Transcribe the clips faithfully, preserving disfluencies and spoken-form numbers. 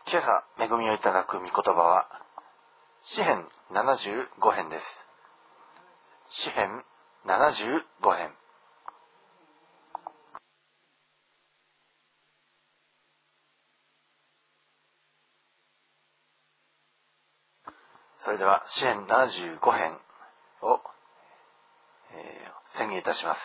今朝恵みをいただく御言葉は詩編ななじゅうご編です。詩編ななじゅうご編。それでは詩編ななじゅうご編を、えー、宣言いたします。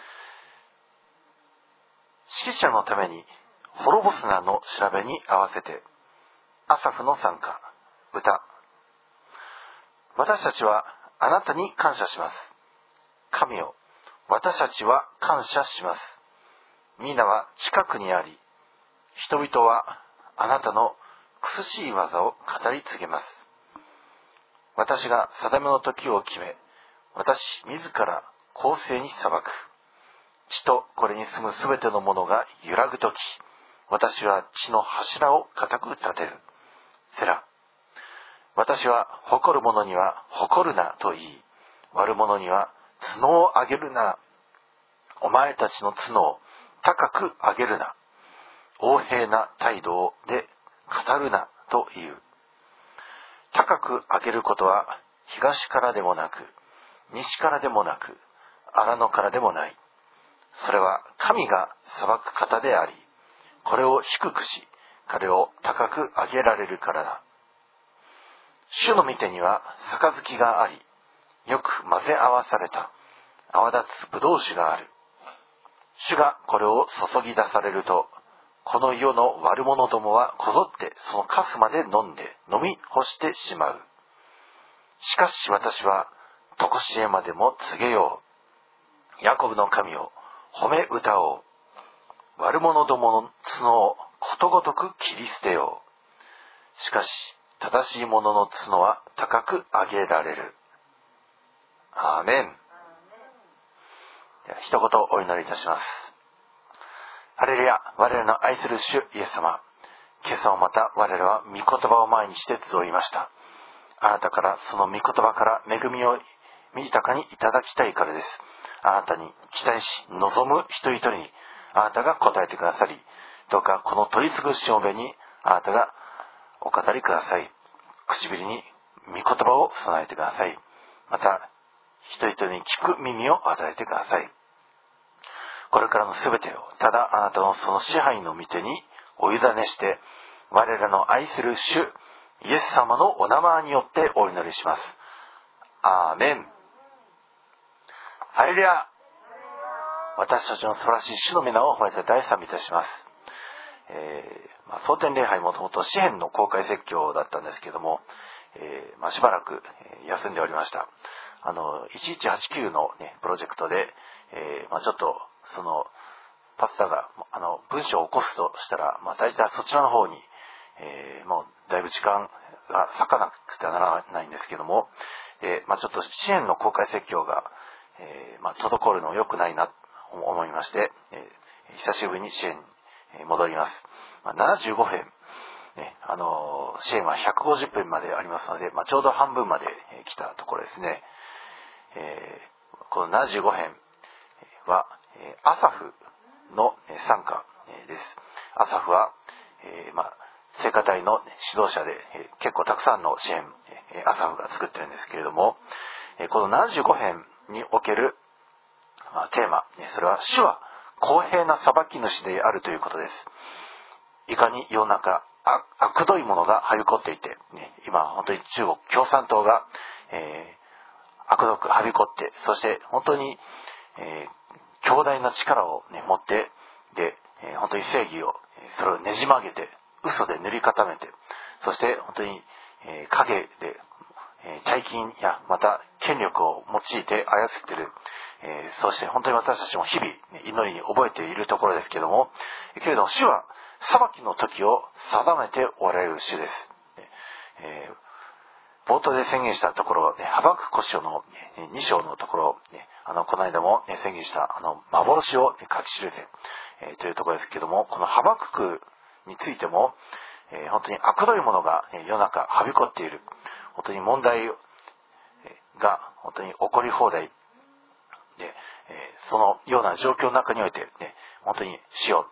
指揮者のために滅ぼすなの調べに合わせて、アサフの賛歌、歌。私たちはあなたに感謝します。神よ、私たちは感謝します。皆は近くにあり、人々はあなたの苦しい技を語り継げます。私が定めの時を決め、私自ら公正に裁く。地とこれに住むすべてのものが揺らぐ時、私は地の柱を固く立てる。セラ。私は誇る者には誇るなと言い、悪者には角を上げるな。お前たちの角を高く上げるな。横柄な態度で語るなと言う。高く上げることは東からでもなく、西からでもなく、荒野からでもない。それは神が裁く方であり、これを低くし、彼を高く上げられるからだ。主の御手には杯があり、よく混ぜ合わされた泡立つ葡萄酒がある。主がこれを注ぎ出されると、この世の悪者どもはこぞってそのカスまで飲んで飲み干してしまう。しかし私はとこしえまでも告げよう。ヤコブの神を褒め歌おう。悪者どもの角をことごとく切り捨てよう。しかし正しい者の角は高く上げられる。アーメン。では一言お祈りいたします。ハレルヤ。我らの愛する主イエス様、今朝もまた我らは御言葉を前にして集いました。あなたからその御言葉から恵みを豊かにいただきたいからです。あなたに期待し望む一人一人にあなたが答えてくださり、どうかこの取り次ぐしもべにあなたがお語りください。唇に御言葉を備えてください。また一人一人に聞く耳を与えてください。これからのすべてをただあなたのその支配の御手にお委ねして、我らの愛する主イエス様のお名前によってお祈りします。アーメン。ハレルヤ。私たちの素晴らしい主の皆を褒めて大賛美いたします。えーまあ、蒼天礼拝もともと詩編の公開説教だったんですけども、えーまあ、しばらく休んでおりました。あのいちいちはちきゅうの、ね、プロジェクトで、えーまあ、ちょっとそのパスタがあの文章を起こすとしたら、まあ、大体そちらの方に、えー、もうだいぶ時間が割かなくてはならないんですけども、えーまあ、ちょっと詩編の公開説教が、えーまあ、滞るの良くないなと思いまして、えー、久しぶりに詩編に戻ります。まあ、ななじゅうご編、ね、あのー、詩編はひゃくごじゅっぷんまでありますので、まあ、ちょうど半分まで来たところですね。えー、このななじゅうご編はアサフの賛歌です。アサフは、えーまあ、聖歌隊の指導者で、えー、結構たくさんの詩編、えー、アサフが作ってるんですけれども、えー、このななじゅうご編における、まあ、テーマ、それは主は公平な裁き主であるということです。いかに世の中悪どいものがはびこっていて、ね、今本当に中国共産党が、えー、悪どくはびこって、そして本当に、えー、強大な力を、ね、持ってで、えー、本当に正義をそれをねじ曲げて嘘で塗り固めて、そして本当に、えー、影で、えー、大金やまた権力を用いて操っている、えー、そして本当に私たちも日々、ね、祈りに覚えているところですけれども、けれども主は裁きの時を定めておられる主です。えー、冒頭で宣言したところ、ね、ハバクコ書のに章のところ、ね、あのこの間も、ね、宣言したあの幻を、ね、書き記せ、えー、というところですけれども、このハバククについても、えー、本当に悪どいものが、ね、世の中はびこっている。本当に問題が本当に起こり放題で、えー、そのような状況の中において、ね、本当に死を、ね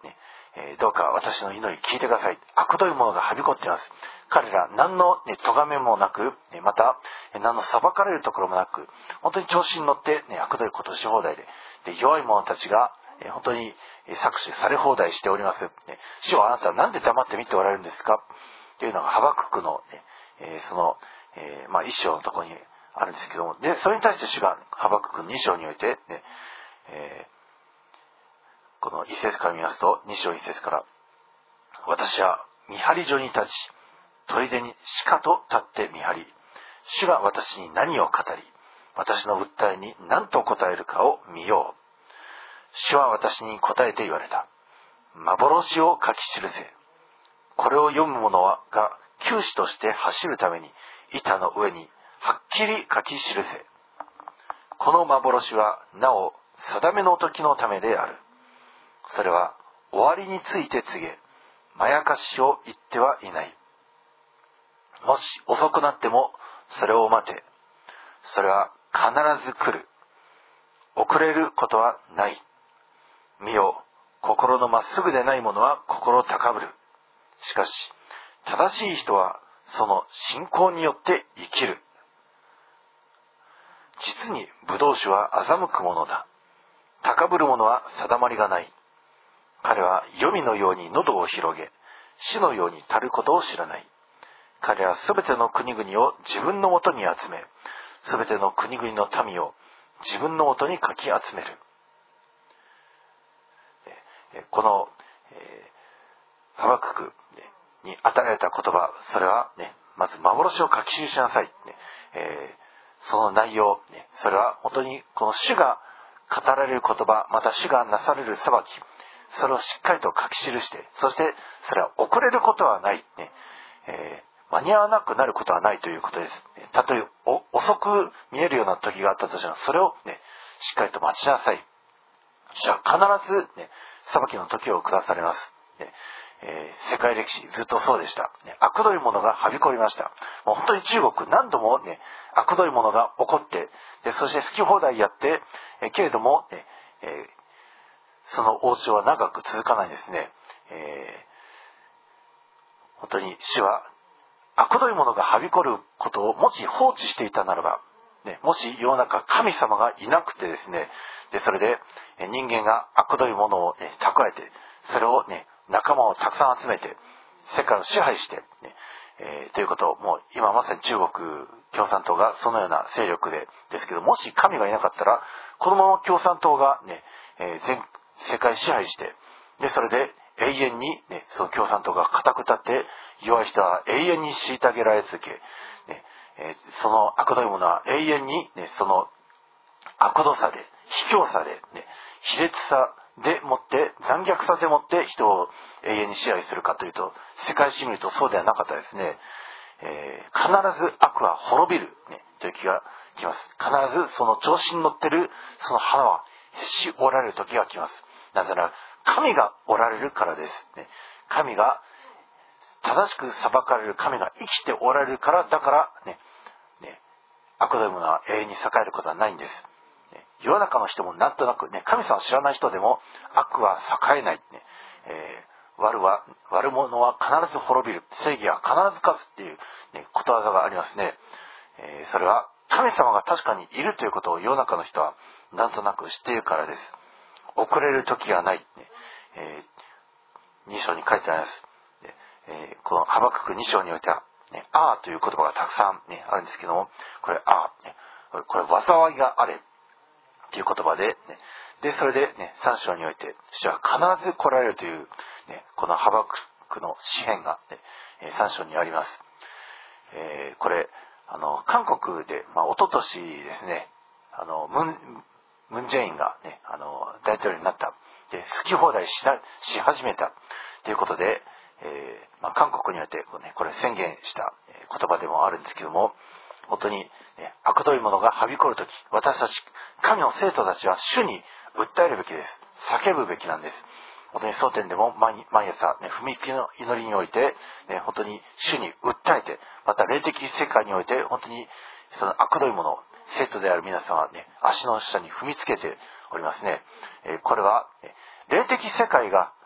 えー、どうか私の祈り聞いてください。悪どい者がはびこっています。彼ら何の、ね、咎めもなく、また何の裁かれるところもなく、本当に調子に乗って、ね、悪どいことをし放題で、で弱い者たちが、えー、本当に搾取され放題しております。ね、主はあなたは何で黙って見ておられるんですかというのがハバククの、ねえー、その、えーまあ、一章のところにあるんですけども、でそれに対して主がハバククの二章において、ねえーこの一節から見ますと、二章一節から、私は見張り所に立ち、砦にしかと立って見張り、主が私に何を語り、私の訴えに何と答えるかを見よう。主は私に答えて言われた。幻を書き記せ。これを読む者はが球士として走るために板の上にはっきり書き記せ。この幻はなお定めの時のためである。それは終わりについて告げ、まやかしを言ってはいない。もし遅くなってもそれを待て。それは必ず来る。遅れることはない。見よ、心のまっすぐでない者は心高ぶる。しかし、正しい人はその信仰によって生きる。実に葡萄酒は欺くものだ。高ぶる者は定まりがない。彼は黄泉のように喉を広げ、死のように垂ることを知らない。彼はすべての国々を自分のもとに集め、すべての国々の民を自分のもとにかき集める。この、えー、ハバククに与えられた言葉、それは、ね、まず幻を書き記しなさい、ねえー、その内容、ね、それは本当にこの主が語られる言葉、また主がなされる裁き、それをしっかりと書き記して、そしてそれは遅れることはない、ねえー、間に合わなくなることはないということです。たとえ遅く見えるような時があったとしても、それを、ね、しっかりと待ちなさい。主は必ず、ね、裁きの時を下されます。ねえー、世界歴史ずっとそうでした。ね、悪どいものがはびこりました。もう本当に中国何度も、ね、悪どいものが起こって、でそして好き放題やって、えー、けれども、ねえーその王朝は長く続かないんですね。えー、本当に主は悪どい者がはびこることをもし放置していたならば、ね、もし世の中神様がいなくてですね、でそれで人間が悪どいものを、ね、蓄えて、それを、ね、仲間をたくさん集めて世界を支配して、ねえー、ということをもう今まさに中国共産党がそのような勢力でですけど、もし神がいなかったらこのまま共産党が、ねえー、全世界支配して、でそれで永遠に、ね、その共産党が固く立って、弱い人は永遠に虐げられ続け、ねえー、その悪どい者は永遠に、ね、その悪どさで、卑怯さで、ね、卑劣さでもって残虐さでもって人を永遠に支配するかというと、世界史見るとそうではなかったですね。えー、必ず悪は滅びる、ね、という気が来ます。必ずその調子に乗ってるその花はへし折られる時が来ます。なぜなら神がおられるからです、ね、神が正しく裁かれる神が生きておられるから、だからね、ね悪どいものは永遠に栄えることはないんです。世の中の人もなんとなく、ね、神様を知らない人でも悪は栄えない、ねえー、悪は悪者は必ず滅びる、正義は必ず勝つっていう、ね、ことわざがありますね。えー、それは神様が確かにいるということを世の中の人はなんとなく知っているからです。遅れる時がない、ねえー、に章に書いてあります。でえー、このハバククに章においては、ね、あーという言葉がたくさん、ね、あるんですけども、これあー、ね、これ災いがあれという言葉で、ね、でそれで、ね、さん章において主は必ず来られるという、ね、このハバククの詩篇が、ね、さん章にあります。えー、これあの韓国で、まあ、一昨年ですね、あのムンムンジェインが、ね、あの大統領になった、で好き放題し, し始めたということで、えーまあ、韓国において、ね、これ宣言した言葉でもあるんですけども、本当に、ね、悪どいものがはびこるとき、私たち神の生徒たちは主に訴えるべきです。叫ぶべきなんです。本当に蒼天でも 毎, 毎朝、ね、踏み切りの祈りにおいて、ね、本当に主に訴えて、また霊的世界において本当にその悪どいもの、生徒である皆さんは、ね、足の下に踏みつけておりますね。えー、これは、ね、霊的世界が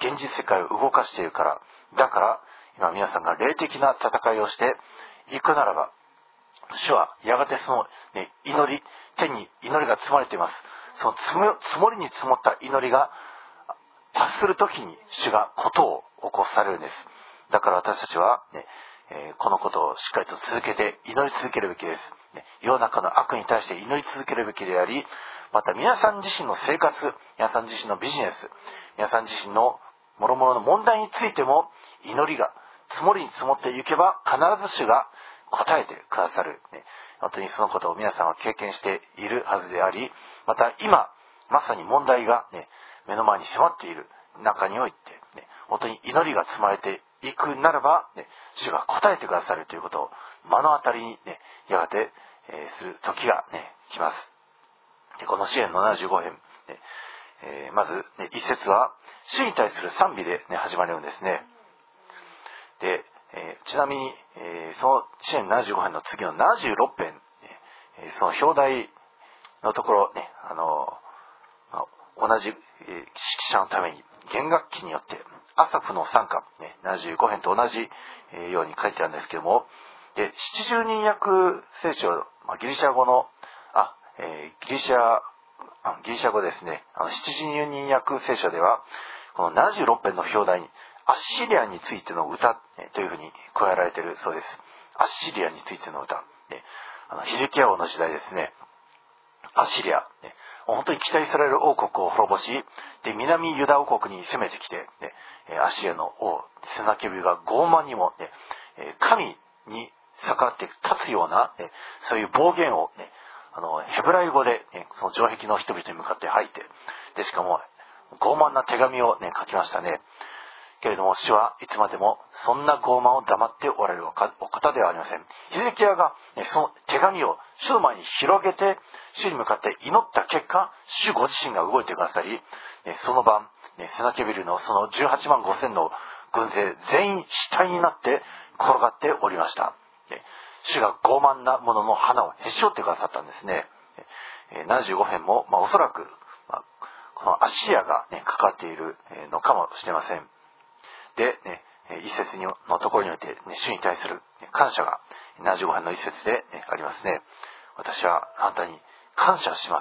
現実世界を動かしているから。だから今皆さんが霊的な戦いをしていくならば、主はやがてその、ね、祈り、天に祈りが積まれています。その積も、積もりに積もった祈りが達するときに主がことを起こされるんです。だから私たちは、ねえー、このことをしっかりと続けて祈り続けるべきです、ね。世の中の悪に対して祈り続けるべきであり、また皆さん自身の生活、皆さん自身のビジネス、皆さん自身の諸々の問題についても祈りが積もりに積もっていけば必ず主が答えてくださる、ね。本当にそのことを皆さんは経験しているはずであり、また今まさに問題が、ね、目の前に迫っている中において、ね、本当に祈りが積まれていくならば、ね、主が答えてくださるということを目の当たりに、ね、やがて、えー、する時が、ね、来ます。でこの詩編ななじゅうご編、ねえー、まず、ね、一節は主に対する賛美で、ね、始まるんですね。で、えー、ちなみに、えー、その詩編ななじゅうご編の次のななじゅうろく編、えー、その表題のところね、あのー、同じ、えー、指揮者のために弦楽器によってアサフの賛歌、ね、ななじゅうご編と同じ、えー、ように書いてあるんですけども、で七十人訳聖書、まあ、ギリシャ語のあ、えー、ギリシャあギリシャ語ですね、あの七十人訳聖書ではこのななじゅうろく編の表題にアッシリアについての歌、ね、というふうに加えられているそうです。アッシリアについての歌、ね、あのヒゼキヤ王の時代ですね。アッシリア、ね、本当に北イスラエル王国を滅ぼし、で南ユダ王国に攻めてきて、ね、アッシリアの王セナケビが傲慢にも、ね、神に逆らって立つような、ね、そういう暴言を、ね、あのヘブライ語で、ね、その城壁の人々に向かって吐いて、でしかも傲慢な手紙を、ね、書きましたね。けれども主はいつまでもそんな傲慢を黙っておられるお方ではありません。ヒゼキヤが、ね、その手紙を主の前に広げて主に向かって祈った結果、主ご自身が動いてくださり、ね、その晩、ね、セナケビルのそのじゅうはちまんごせんの軍勢全員死体になって転がっておりました。ね、主が傲慢な者の花をへし折ってくださったんですね。ななじゅうご編も、まあ、おそらく、まあ、このアッシリアが、ね、かかっているのかもしれません。で、ね、一節のところにおいて、ね、主に対する感謝がななじゅうご編の一節で、ね、ありますね。私はあなたに感謝します。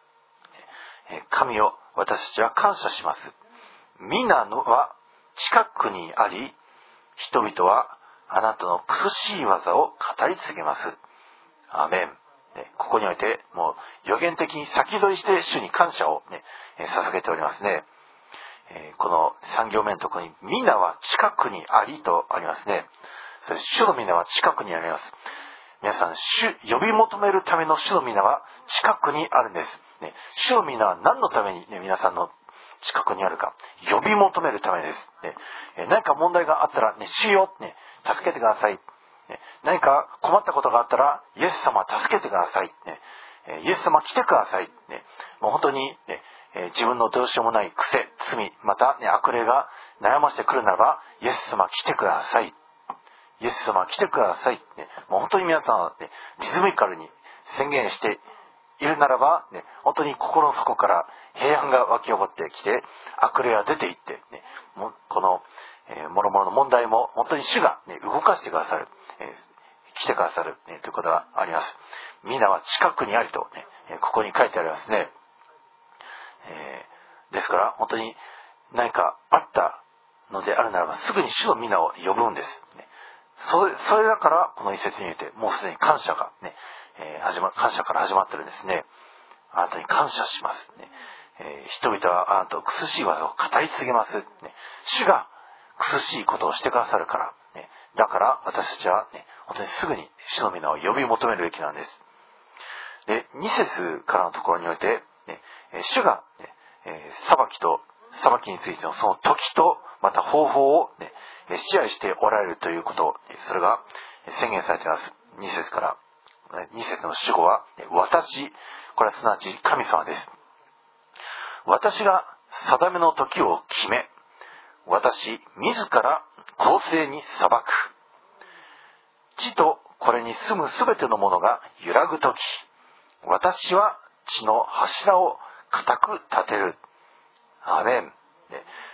神を私たちは感謝します。皆のは近くにあり、人々はあなたの苦しい技を語り継げます。アーメン。ここにおいてもう予言的に先取りして主に感謝を、ね、捧げておりますね。このさん行目のところに皆は近くにありとありますね。それ主の皆は近くにあります。皆さん、主呼び求めるための主の皆は近くにあるんです、ね、主の皆は何のために、ね、皆さんの近くにあるか、呼び求めるためです、ね、何か問題があったら、ね、主よ、ね、助けてください、ね、何か困ったことがあったらイエス様助けてください、ね、イエス様来てください、ね、もう本当に、ね、自分のどうしようもない癖、罪、また、ね、悪霊が悩ましてくるならば、イエス様来てください、イエス様来てください、ね、もう本当に皆さんは、ね、リズミカルに宣言しているならば、ね、本当に心の底から平安が湧き起こってきて、悪霊が出ていって、ね、もこの、えー、諸々の問題も本当に主が、ね、動かしてくださる、えー、来てくださる、ね、ということがあります。皆は近くにありと、ね、ここに書いてありますね。えー、ですから本当に何かあったのであるならばすぐに主の皆を呼ぶんです、ね、それ、それだからこの一節においてもうすでに感謝が、ねえー、始ま感謝から始まってるんですね。あなたに感謝します、ねえー、人々はあなたを苦しい技を語り継げます、ね、主が苦しいことをしてくださるから、ね、だから私たちは、ね、本当にすぐに主の皆を呼び求めるべきなんです。でに節からのところにおいて、ね、主が、ねえー、裁きと裁きについてのその時とまた方法を、ね、支配しておられるということ、それが宣言されています。に節からに節の主語は私、これはすなわち神様です。私が定めの時を決め、私自ら公正に裁く。地とこれに住むすべてのものが揺らぐ時、私は地の柱を固く立てる。アーメン。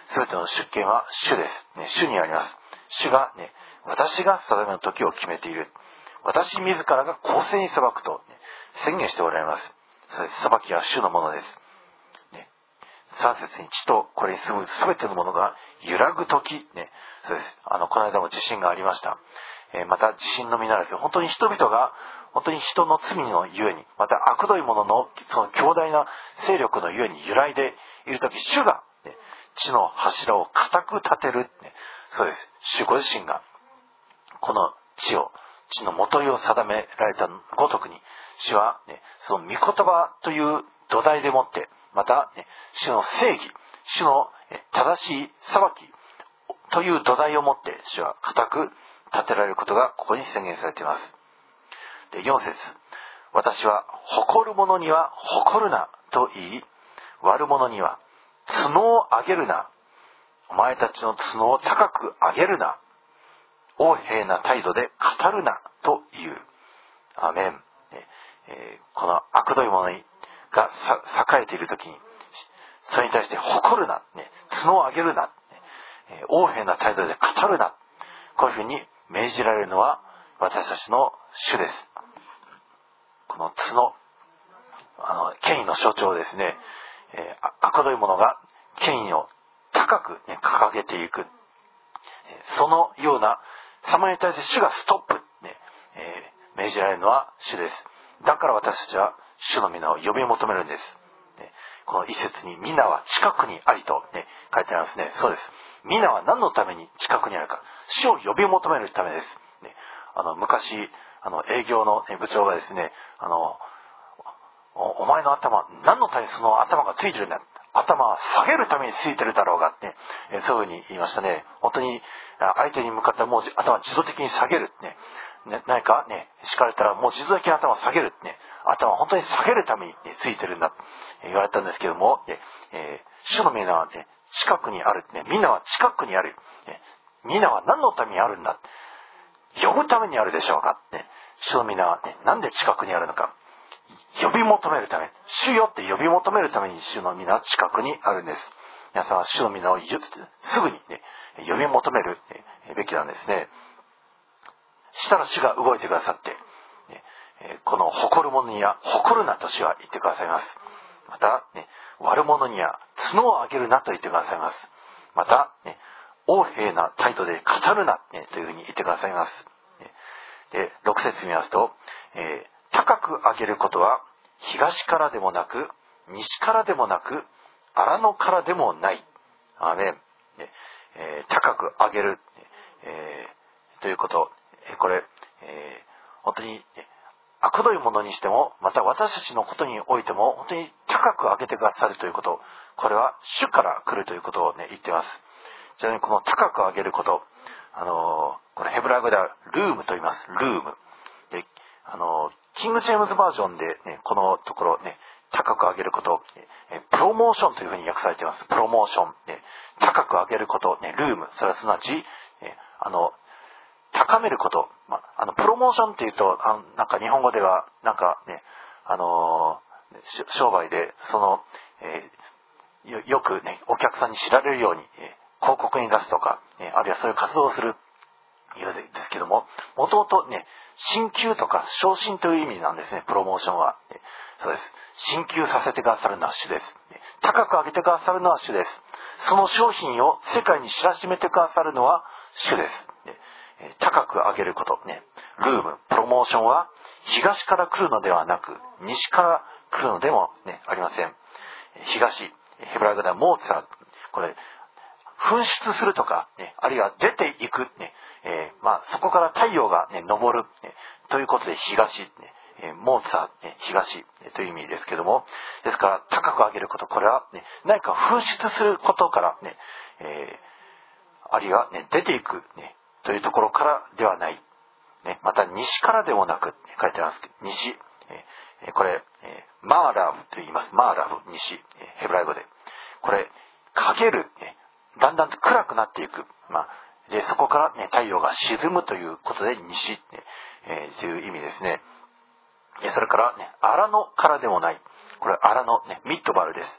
すべての主権は主です、ね、主にあります。主が、ね、私が定めの時を決めている。私自らが公正に裁くと、ね、宣言しておられます。それ裁きは主のものです。ね、さん節に地とこれに住むすべてのものが揺らぐ時、ね、そうです。あのこの間も地震がありました。えー、また地震のみならず、本当に人々が本当に人の罪のゆえに、また悪どい者のその強大な勢力のゆえに揺らいでいる時、主が、ね、地の柱を固く立てる、ね、そうです。主ご自身がこの地を地の元いを定められたごとくに、主は、ね、その御言葉という土台でもって、また、ね、主の正義、主の正しい裁きという土台をもって、主は固く立てられることがここに宣言されています。で、よん節、私は誇る者には誇るなと言い、悪者には角を上げるな、お前たちの角を高く上げるな、横柄な態度で語るなという。アーメン。えー、この悪どい者が栄えているときに、それに対して誇るな、ね、角を上げるな、ね、横柄な態度で語るな、こういうふうに命じられるのは私たちの主です。この角、あの権威の象徴ですね、えー、悪どい者が権威を高く、ね、掲げていく、そのような様に対して主がストップ、ね、えー、命じられるのは主です。だから私たちは主の皆を呼び求めるんです。ね、この一節に皆は近くにありと、ね、書いてありますね。そうです。皆は何のために近くにあるか。主を呼び求めるためです。ね、あの昔あの営業の、ね、部長がですね、あの お, お前の頭何のためにその頭がついてるんだ、頭は下げるためについてるだろうがって、ね、そういうふうに言いましたね。本当に相手に向かってもう頭自動的に下げる、ねね、何かね敷かれたらもう自動的に頭を下げる、ね、頭は本当に下げるために、ね、ついてるんだと言われたんですけども、ねえー、主の皆は、ね、近くにある、ね、みんなは近くにある、ね、みんなは何のためにあるんだ、呼ぶためにあるでしょうか、ね、主の皆は、ね、なんで近くにあるのか、呼び求めるため、主よって呼び求めるために主の皆は近くにあるんです。皆さんは主の皆をすぐに、ね、呼び求めるべきなんですね。したら主が動いてくださって、ね、この誇る者には誇るなと主は言ってくださいます。また、ね、悪者には角を上げるなと言ってくださいます。また、ね、横柄な態度で語るな、ね、というふうに言ってくださいます。で、ろく節見ますと、えー高く上げることは東からでもなく西からでもなく荒野からでもない。アーメン。えー、高く上げる、えー、ということ、これ、えー、本当に悪どいものにしても、また私たちのことにおいても本当に高く上げてくださるということ、これは主から来るということを、ね、言っています。ちなみにこの高く上げること、あのー、これヘブライ語ではルームと言います。ルームで、あのーキング・ジェームズバージョンで、ね、このところ、ね、高く上げること、ね、プロモーションというふうに訳されています。プロモーション、ね、高く上げること、ね、ルーム、それはすなわち、ね、あの高めること、ま、あのプロモーションっていうと、あのなんか日本語ではなんかね、あのー、商売でその、えー、よ, よくねお客さんに知られるように、えー、広告に出すとか、ね、あるいはそういう活動をする言うんですけども、もともとね、進級とか昇進という意味なんですね、プロモーションは。そうです。進級させてくださるのは主です。高く上げてくださるのは主です。その商品を世界に知らしめてくださるのは主です。高く上げること、ね、ルーム、プロモーションは東から来るのではなく、西から来るのでも、ね、ありません。東、ヘブライ語ではモーツァー、これ、噴出するとか、ね、あるいは出ていく、ね、えーまあ、そこから太陽が、ね、昇る、ね、ということで東、ねえー、モーツァー、ね、東、ね、という意味ですけども、ですから高く上げること、これは、ね、何か噴出することから、ねえー、あるいは、ね、出ていく、ね、というところからではない、ね、また西からでもなく、ね、書いてありますけど、西、えー、これ、えー、マーラブと言います。マーラブ、西、えー、ヘブライ語でこれ陰る、ね、だんだんと暗くなっていく、まあでそこから、ね、太陽が沈むということで西、ねえー、という意味ですね。それから、ね、荒野からでもない、これ荒野、ね、ミッドバルです。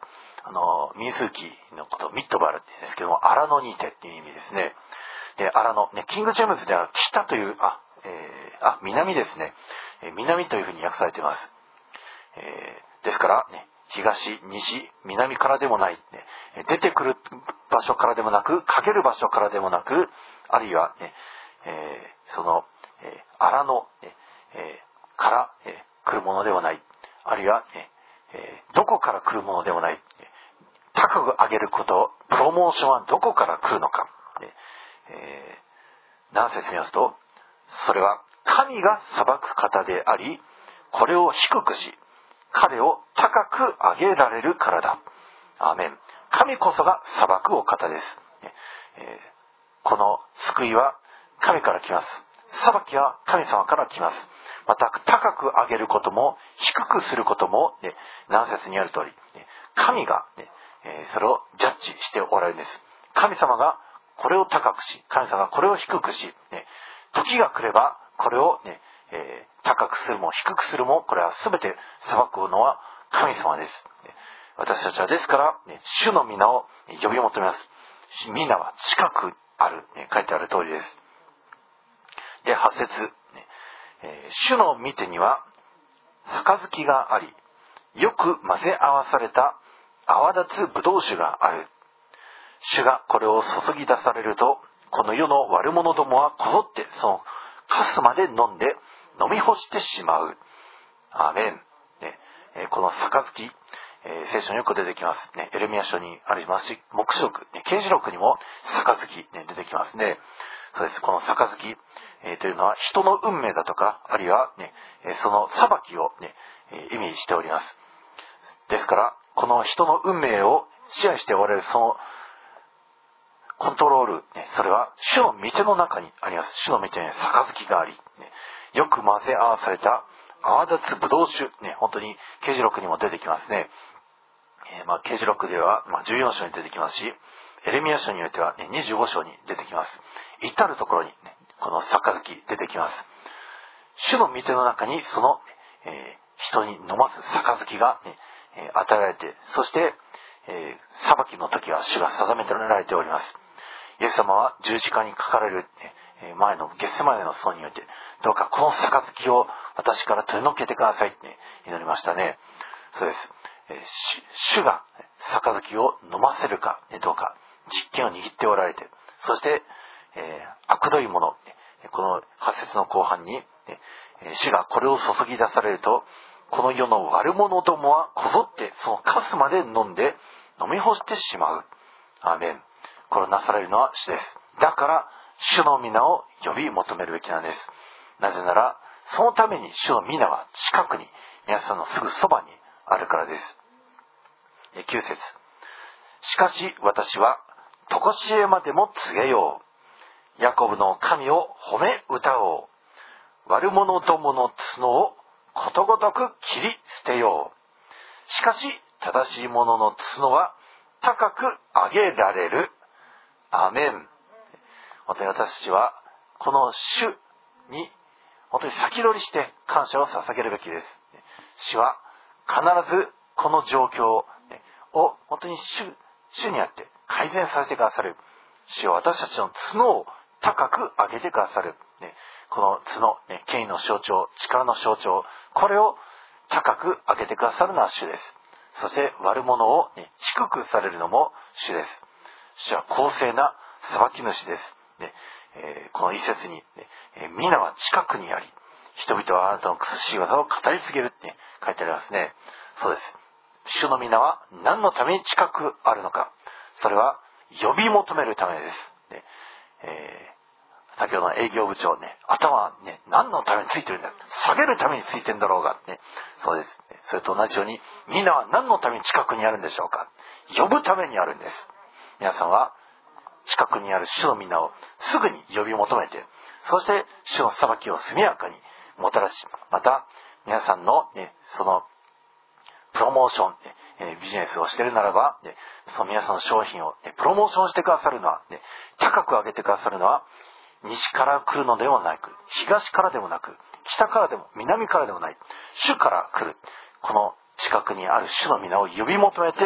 あの民数記のことミッドバルって言うんですけども、荒野にてっていう意味ですね。で、荒野、ね、キングジェームズでは北という、あ、えー、あ、南ですね、えー、南というふうに訳されています。えー、ですから、ね、東、西、南からでもない、ね、出てくる場所からでもなく、かける場所からでもなく、あるいは、ね、えー、その、えー、荒野、ねえー、から、えー、来るものではない、あるいは、ねえー、どこから来るものでもない、高く上げること、プロモーションはどこから来るのか、ねえー、何節見ますと、それは神が裁く方であり、これを低くし、彼を高く上げられるからだ。アーメン。神こそが裁くお方です。えー、この救いは神から来ます。裁きは神様から来ます。また高く上げることも低くすることも、ね、何節にある通り、ね、神が、ねえー、それをジャッジしておられるんです。神様がこれを高くし、神様がこれを低くし、ね、時が来ればこれを、ねえー、高くするも低くするも、これは全て裁くのは神様です。私たちはですから、ね、主の皆を呼び求めます。皆は近くある、ね、書いてある通りです。で、はち節、ねえー、主の御手には杯があり、よく混ぜ合わされた泡立つ葡萄酒がある。主がこれを注ぎ出されると、この世の悪者どもはこぞってそのカスまで飲んで飲み干してしまう。アーメン。ねえー、この杯、えー、聖書によく出てきます、ね、エレミヤ書にありますし、黙示録、ね、啓示録にも杯、ね、出てきますね。そうです。この杯、えー、というのは人の運命だとか、あるいは、ね、その裁きを、ね、意味しております。ですからこの人の運命を支配しておられるそのコントロール、ね、それは主の御手の中にあります。主の御手に杯があり、ね、よく混ぜ合わされた泡立つブドウ酒、ね、本当に啓示録にも出てきますね。えー、まあ啓示録では、まあ、じゅうよん章に出てきますし、エレミヤ書においては、ね、にじゅうご章に出てきます。至るところに、ね、この杯出てきます。主の御手の中にその、えー、人に飲ます杯が、ね、えー、与えられて、そして、えー、裁きの時は主が定めてられております。イエス様は十字架にかかれる、ね、前のゲッセマネの層において、どうかこの杯を私から取り除けてくださいって、ね、祈りましたね。そうです。えー、主が杯を飲ませるか、ね、どうか実権を握っておられて、そして、えー、悪どいもの、このはち節の後半に、ね、主がこれを注ぎ出されると、この世の悪者どもはこぞってそのカスまで飲んで飲み干してしまう。アーメン。これをなされるのは主です。だから主の皆を呼び求めるべきなんです。なぜならそのために主の皆は近くに、皆さんのすぐそばにあるからです。きゅう節。しかし私はとこしえまでも告げよう。ヤコブの神を褒め歌おう。悪者どもの角をことごとく切り捨てよう。しかし正しい者の角は高く上げられる。アーメン。本当に私たちはこの主に本当に先取りして感謝を捧げるべきです。主は必ずこの状況を本当に 主, 主にあって改善させてくださる。主は私たちの角を高く上げてくださる。この角、権威の象徴、力の象徴、これを高く上げてくださるのは主です。そして悪者を低くされるのも主です。主は公正な裁き主です。ねえー、この一節に、ねえー、皆は近くにあり、人々はあなたの苦しい技を語り継げるって書いてありますね。そうです。主の皆は何のために近くあるのか。それは呼び求めるためです。ねえー、先ほどの営業部長ね、頭はね、何のためについてるんだ。下げるためについてんだろうが。ね、そうです。それと同じように、皆は何のために近くにあるんでしょうか。呼ぶためにあるんです。皆さんは近くにある主の皆をすぐに呼び求めて、そして主の裁きを速やかにもたらし、また皆さんの、ね、そのプロモーション、ね、ビジネスをしているならば、ね、その皆さんの商品を、ね、プロモーションしてくださるのは、ね、高く上げてくださるのは西から来るのではなく、東からでもなく、北からでも南からでもない、主から来る。この近くにある主の皆を呼び求めて、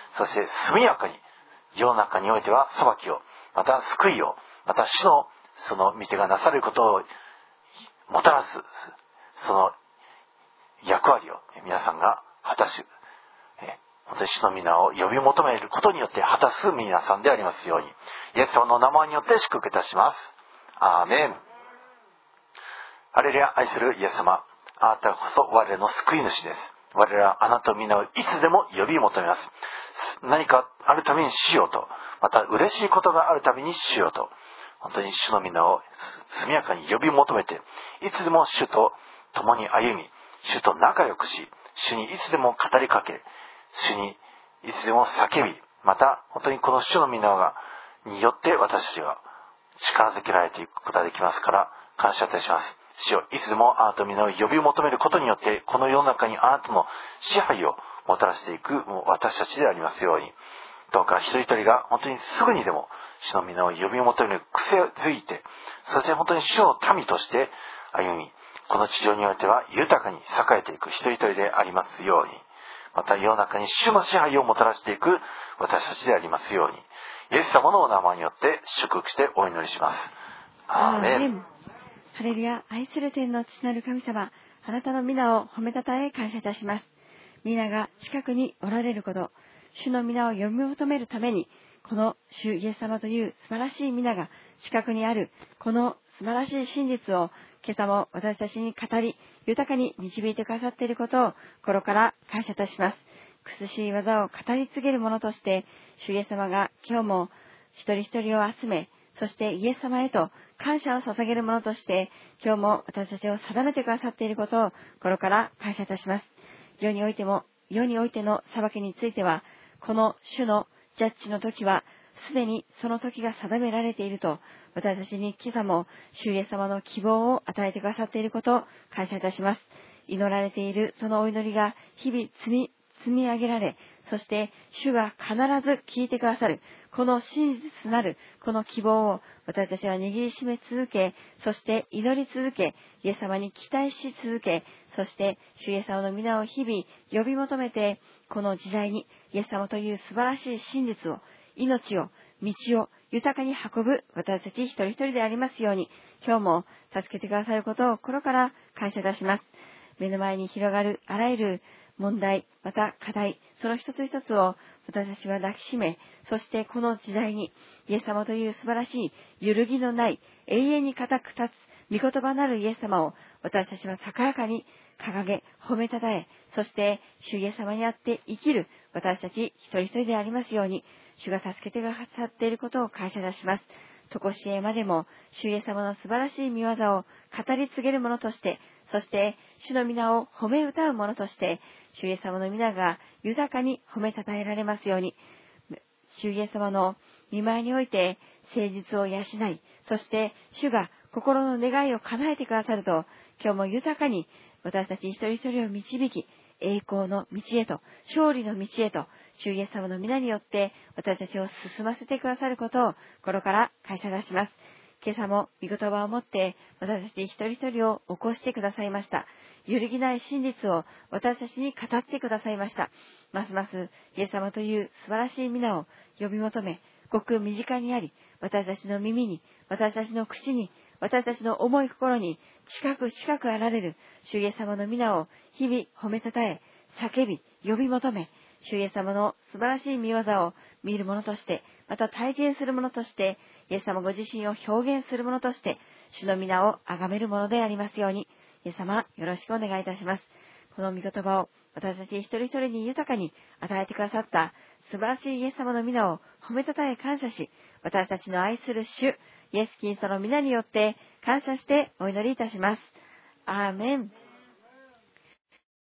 そして速やかに世の中においては裁きを、また救いを、また主のその御手がなされることをもたらす、その役割を皆さんが果たし、本当に主の皆を呼び求めることによって果たす皆さんでありますように、イエス様の名前によって祝福いたします。アーメン。ハレルヤ。愛するイエス様、あなたこそ我らの救い主です。我らはあなたの皆をいつでも呼び求めます。何かあるためにしようと、また嬉しいことがあるたびにしようと、本当に主の皆を速やかに呼び求めて、いつでも主と共に歩み、主と仲良くし、主にいつでも語りかけ、主にいつでも叫び、また本当にこの主の皆がによって私たちが力づけられていくことができますから感謝いたします。主よ、いつでもあなたの皆を呼び求めることによって、この世の中にあなたの支配をもたらしていく私たちでありますように、どうか一人一人が本当にすぐにでも主の皆を呼び求める癖づいて、そして本当に主の民として歩み、この地上においては豊かに栄えていく一人一人でありますように、また世の中に主の支配をもたらしていく私たちでありますように、イエス様のお名前によって祝福してお祈りします。アーメン。 ハレルヤ。愛する天の父なる神様、あなたの皆を褒めたたえ感謝いたします。皆が近くにおられること、主の皆を呼び求めるために、この主イエス様という素晴らしい皆が近くにある、この素晴らしい真実を今朝も私たちに語り、豊かに導いてくださっていることを心から感謝いたします。苦しい技を語り継げる者として、主イエス様が今日も一人一人を集め、そしてイエス様へと感謝を捧げる者として、今日も私たちを定めてくださっていることを心から感謝いたします。世においても、世においての裁きについては、この主のジャッジの時は、すでにその時が定められていると、私たちに今朝も主イエス様の希望を与えてくださっていることを感謝いたします。祈られているそのお祈りが日々積み、積み上げられ、そして主が必ず聞いてくださる、この真実なるこの希望を私たちは握りしめ続け、そして祈り続け、イエス様に期待し続け、そして主イエス様の皆を日々呼び求めて、この時代にイエス様という素晴らしい真実を、命を、道を豊かに運ぶ私たち一人一人でありますように、今日も助けてくださることを心から感謝いたします。目の前に広がるあらゆる問題、また課題、その一つ一つを私たちは抱きしめ、そしてこの時代にイエス様という素晴らしい揺るぎのない永遠に固く立つ御言葉なるイエス様を私たちは高らかに掲げ褒めたたえ、そして主イエス様にあって生きる私たち一人一人でありますように、主が助けてくださっていることを感謝いたします。とこしえまでも主イエス様の素晴らしい御業を語り継げる者として、そして主の皆を褒め歌う者として、主イエス様の皆が豊かに褒めたたえられますように、主イエス様の御前において誠実を養い、そして主が心の願いを叶えてくださると、今日も豊かに私たち一人一人を導き、栄光の道へと、勝利の道へと、主イエス様の皆によって私たちを進ませてくださることを心から感謝いたします。今朝も御言葉を持って私たち一人一人を起こしてくださいました。揺るぎない真実を私たちに語ってくださいました。ますますイエス様という素晴らしい皆を呼び求め、ごく身近にあり、私たちの耳に、私たちの口に、私たちの思い心に近く近くあられる主イエス様の皆を日々褒めたたえ、叫び、呼び求め、主イエス様の素晴らしい御業を見る者として、また体験する者として、イエス様ご自身を表現する者として、主の皆を崇める者でありますように、イエス様よろしくお願いいたします。この御言葉を私たち一人一人に豊かに与えてくださった素晴らしいイエス様の皆を褒めたたえ感謝し、私たちの愛する主、イエスキリストの皆によって感謝してお祈りいたします。アーメン。